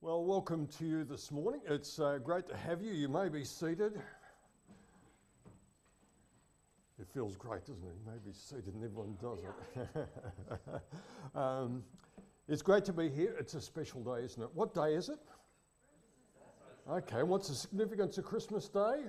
Well, welcome to you this morning. It's great to have you. You may be seated. It feels great, doesn't it? You may be seated and everyone does it. It's great to be here. It's a special day, isn't it? What day is it? Okay, what's the significance of Christmas Day?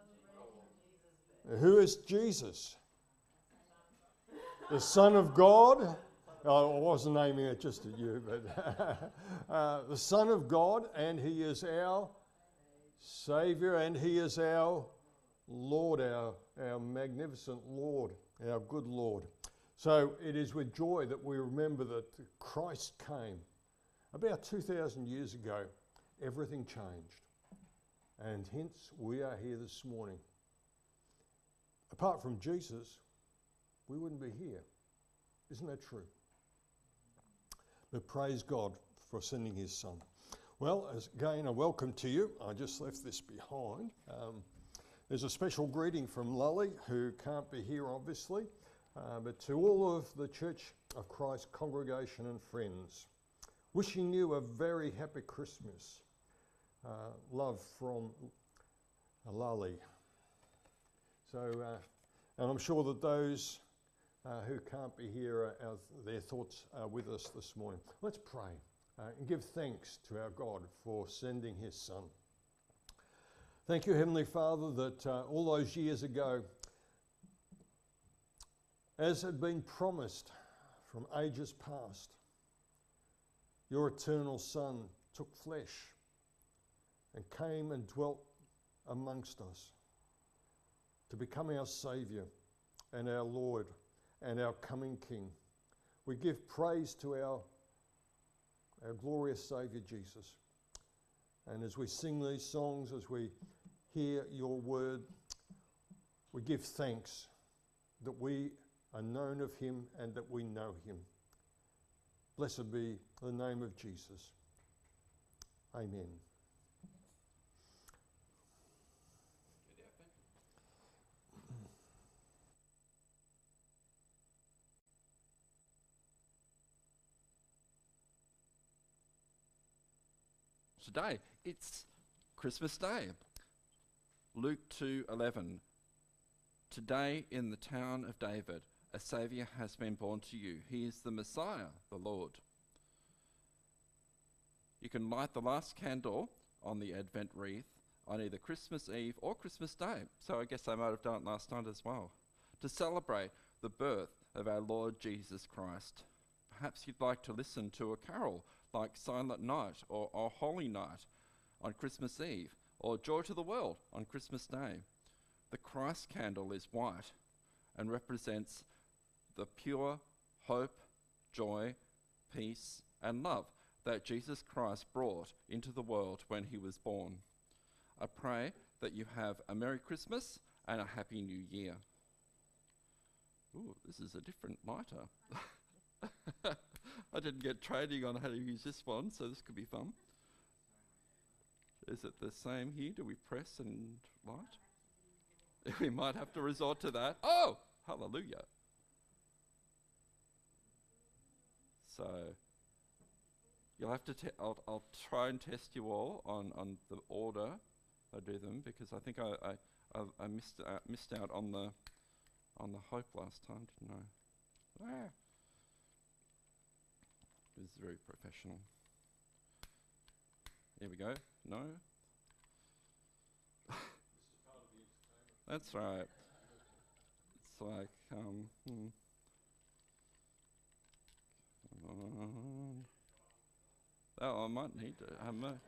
Who is Jesus? The Son of God? I wasn't aiming it just at you, but the Son of God, and He is our Saviour, and He is our Lord, our magnificent Lord, our good Lord. So it is with joy that we remember that Christ came. About 2,000 years ago, everything changed, and hence we are here this morning. Apart from Jesus, we wouldn't be here. Isn't that true? But praise God for sending His Son. Well, again, a welcome to you. I just left this behind. There's a special greeting from Lully, who can't be here obviously, but to all of the Church of Christ congregation and friends, wishing you a very happy Christmas. Love from Lully. So, and I'm sure that those who can't be here, their thoughts are with us this morning. Let's pray and give thanks to our God for sending His Son. Thank you, Heavenly Father, that all those years ago, as had been promised from ages past, your eternal Son took flesh and came and dwelt amongst us to become our Saviour and our Lord and our coming King. We give praise to our glorious Saviour Jesus. And as we sing these songs, as we hear your word, we give thanks that we are known of Him and that we know Him. Blessed be the name of Jesus. Amen. Today, it's Christmas Day. Luke 2:11. Today in the town of David, a Saviour has been born to you. He is the Messiah, the Lord. You can light the last candle on the Advent wreath on either Christmas Eve or Christmas Day. So I guess I might have done it last night as well, to celebrate the birth of our Lord Jesus Christ. Perhaps you'd like to listen to a carol like Silent Night or Holy Night on Christmas Eve, or Joy to the World on Christmas Day. The Christ candle is white and represents the pure hope, joy, peace, and love that Jesus Christ brought into the world when He was born. I pray that you have a Merry Christmas and a Happy New Year. Ooh, this is a different lighter. I didn't get training on how to use this one, so this could be fun. Is it the same here? Do we press and light? We might have to resort to that. Oh, hallelujah. So, you'll have to, I'll try and test you all on the order I do them, because I think I missed out on the hope last time, didn't I? This is very professional. Here we go. No? That's right. It's like, come on. Oh, I might need to.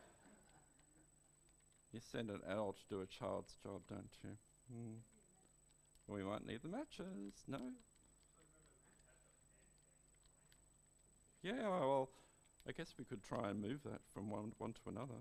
You send an adult to do a child's job, don't you? We might need the matches. No? Yeah, well, I guess we could try and move that from one to another.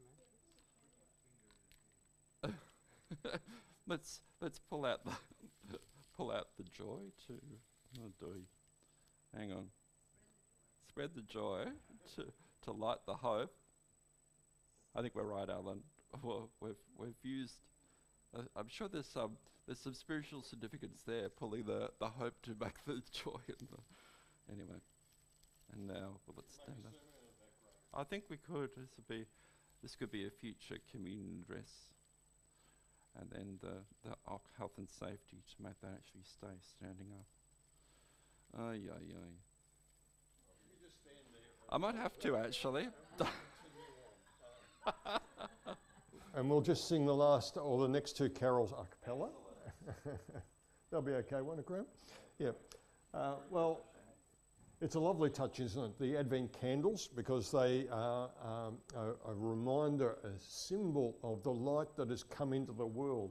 Let's pull out the joy too. Oh, do we? Hang on. Spread the joy to light the hope. I think we're right, Alan. Well, we've used. I'm sure there's some spiritual significance there, pulling the hope to make the joy. Anyway. And now, well, let's stand up. I think we could. This could be a future communion address. And then the health and safety to make that actually stay standing up. Ay, ay, ay. I might have to actually. And we'll just sing the last or the next two carols a cappella. That'll be okay, won't it, Graham? Yeah. Well, it's a lovely touch, isn't it? The Advent candles, because they are a reminder, a symbol of the light that has come into the world.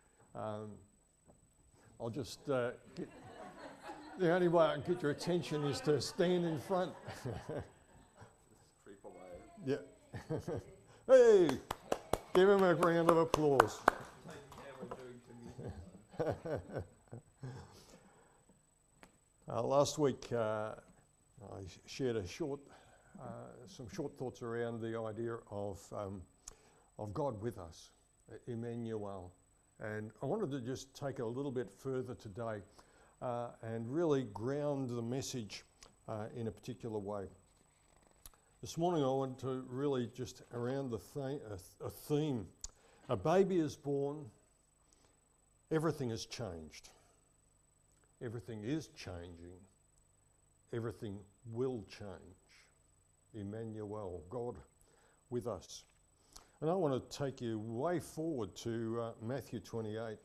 I'll just get, the only way I can get your attention is to stand in front. Yeah. Hey, give him a round of applause. Last week, I shared some short thoughts around the idea of God with us, Emmanuel. And I wanted to just take it a little bit further today and really ground the message in a particular way. This morning I want to really just around a theme. A baby is born, everything has changed. Everything is changing. Everything will change. Emmanuel, God with us. And I want to take you way forward to Matthew 28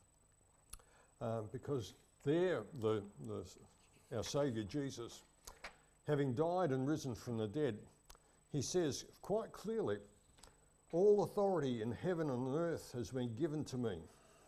because there our Saviour Jesus, having died and risen from the dead, he says quite clearly, all authority in heaven and earth has been given to me.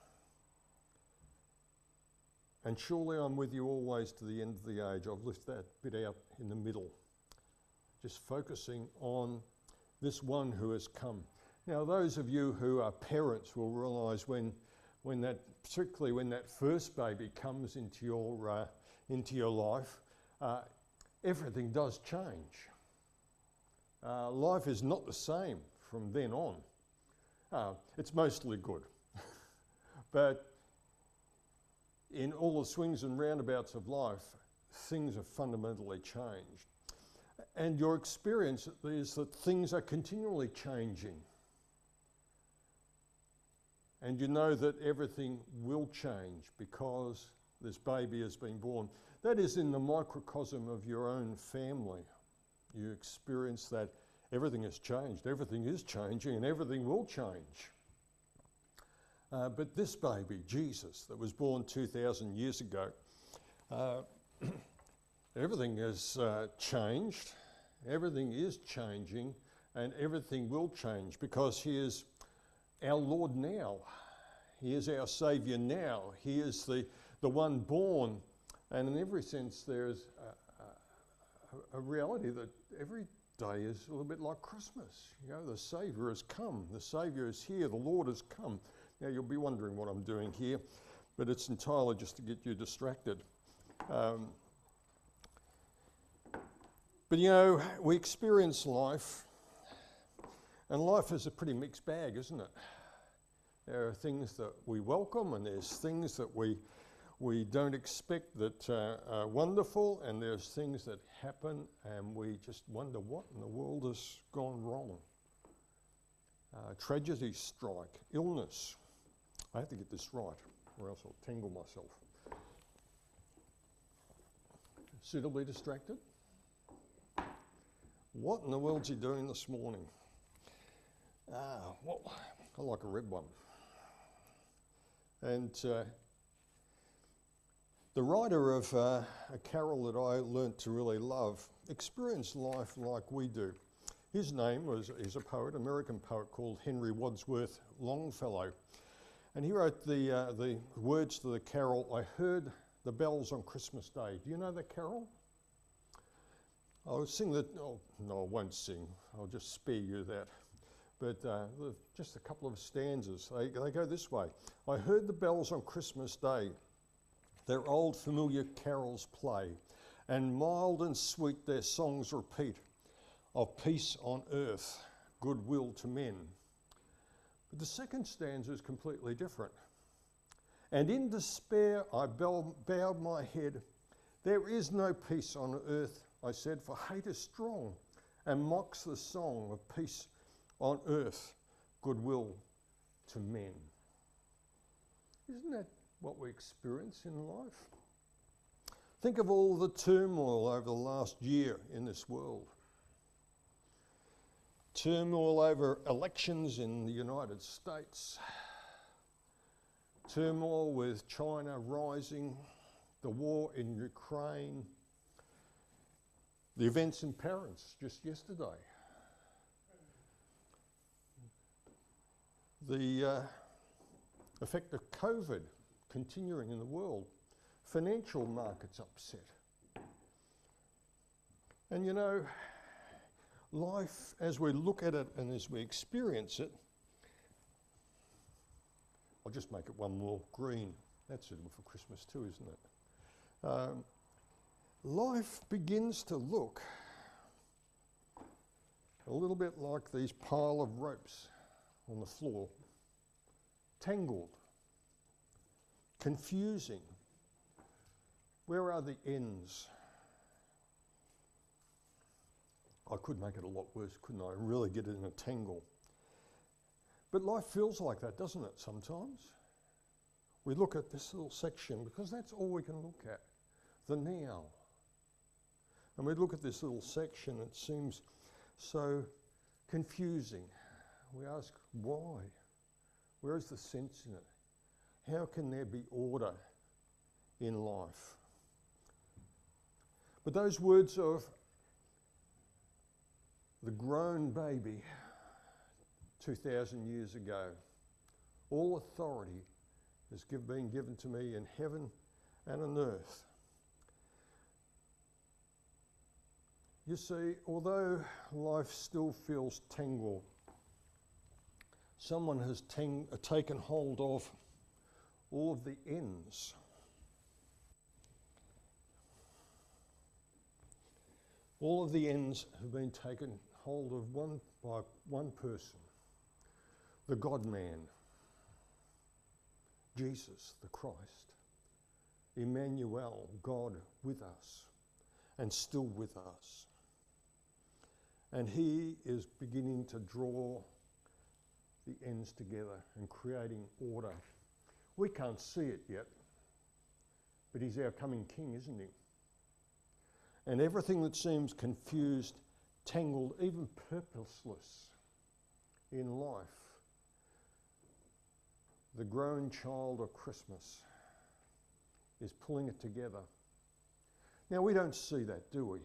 And surely I'm with you always to the end of the age. I've left that bit out in the middle, just focusing on this one who has come. Now, those of you who are parents will realise particularly when that first baby comes into your life, everything does change. Life is not the same from then on. It's mostly good, but in all the swings and roundabouts of life, things have fundamentally changed. And your experience is that things are continually changing. And you know that everything will change because this baby has been born. That is in the microcosm of your own family. You experience that everything has changed, everything is changing, and everything will change. But this baby, Jesus, that was born 2,000 years ago, everything has changed, everything is changing, and everything will change because he is our Lord now. He is our Saviour now. He is the one born, and in every sense there's a reality that every day is a little bit like Christmas. You know, the Saviour has come, the Saviour is here, the Lord has come. Now you'll be wondering what I'm doing here, but it's entirely just to get you distracted. But you know, we experience life, and life is a pretty mixed bag, isn't it? There are things that we welcome, and there's things that we don't expect that are wonderful, and there's things that happen, and we just wonder what in the world has gone wrong. Tragedies strike, illness. I have to get this right, or else I'll tangle myself. Suitably distracted? What in the world's he doing this morning? Well, I like a red one. And the writer of a carol that I learnt to really love experienced life like we do. His name he's a poet, American poet called Henry Wadsworth Longfellow. And he wrote the words to the carol, I heard the bells on Christmas Day. Do you know that carol? I'll sing that, oh, no, I won't sing. I'll just spare you that. But just a couple of stanzas. They go this way. I heard the bells on Christmas Day, their old familiar carols play, and mild and sweet their songs repeat, of peace on earth, goodwill to men. But the second stanza is completely different. And in despair I bowed my head. There is no peace on earth, I said, for hate is strong, and mocks the song of peace on earth, goodwill to men. Isn't that what we experience in life? Think of all the turmoil over the last year in this world. Turmoil over elections in the United States. Turmoil with China rising, the war in Ukraine, the events in Paris just yesterday. The effect of COVID continuing in the world. Financial markets upset. And you know, life as we look at it and as we experience it, I'll just make it one more green. That's suitable for Christmas too, isn't it? Life begins to look a little bit like these pile of ropes on the floor, tangled, confusing. Where are the ends? I could make it a lot worse, couldn't I? Really get it in a tangle. But life feels like that, doesn't it, sometimes? We look at this little section because that's all we can look at, the now. And we look at this little section, it seems so confusing. We ask, why? Where is the sense in it? How can there be order in life? But those words of the grown baby 2,000 years ago, all authority has been given to me in heaven and on earth. You see, although life still feels tangled, someone has taken hold of all of the ends. All of the ends have been taken hold of by one person, the God-man, Jesus the Christ, Emmanuel, God with us and still with us. And he is beginning to draw the ends together and creating order. We can't see it yet, but he's our coming king, isn't he? And everything that seems confused, tangled, even purposeless in life, the grown child of Christmas is pulling it together. Now, we don't see that, do we?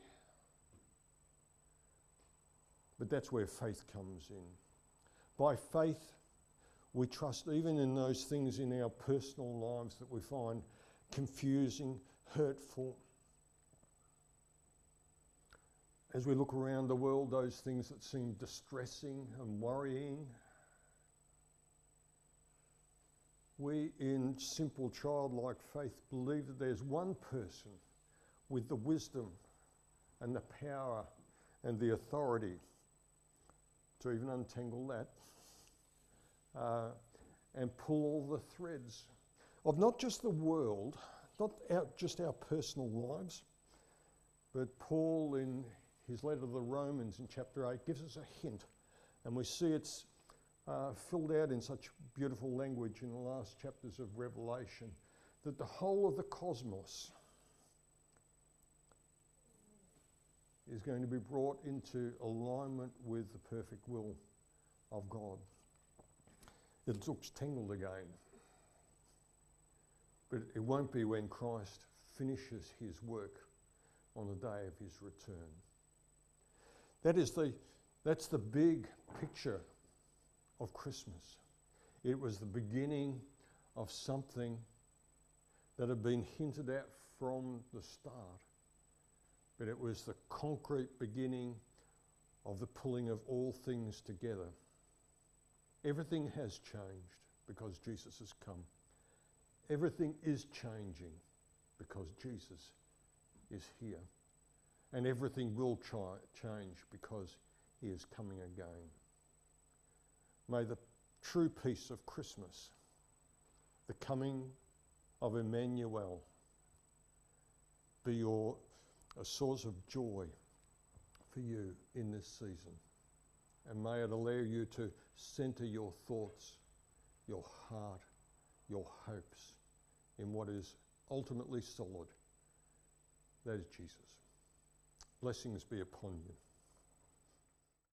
But that's where faith comes in. By faith, we trust even in those things in our personal lives that we find confusing, hurtful. As we look around the world, those things that seem distressing and worrying, we in simple childlike faith believe that there's one person with the wisdom and the power and the authority to even untangle that and pull all the threads of not just the world, not just our personal lives, but Paul in his letter to the Romans in chapter 8 gives us a hint, and we see it's filled out in such beautiful language in the last chapters of Revelation, that the whole of the cosmos is going to be brought into alignment with the perfect will of God. It looks tangled again, but it won't be when Christ finishes his work on the day of his return. That's the big picture of Christmas. It was the beginning of something that had been hinted at from the start, but it was the concrete beginning of the pulling of all things together. Everything has changed because Jesus has come. Everything is changing because Jesus is here. And everything will change because he is coming again. May the true peace of Christmas, the coming of Emmanuel, be a source of joy for for you in this season. And may it allow you to centre your thoughts, your heart, your hopes in what is ultimately solid. That is Jesus. Blessings be upon you.